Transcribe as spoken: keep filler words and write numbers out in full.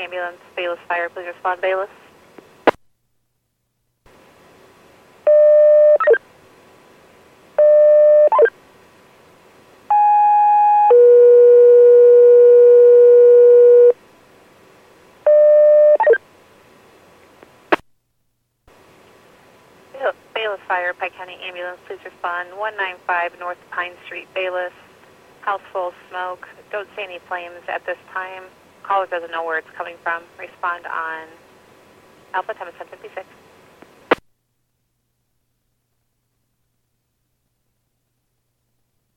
ambulance, Bayless Fire, please respond, Bayless. Bayless Fire, Pike County Ambulance, please respond. one nine five North Pine Street, Bayless. House full of smoke. Don't see any flames at this time. Caller doesn't know where it's coming from. Respond on Alpha, time is ten fifty-six.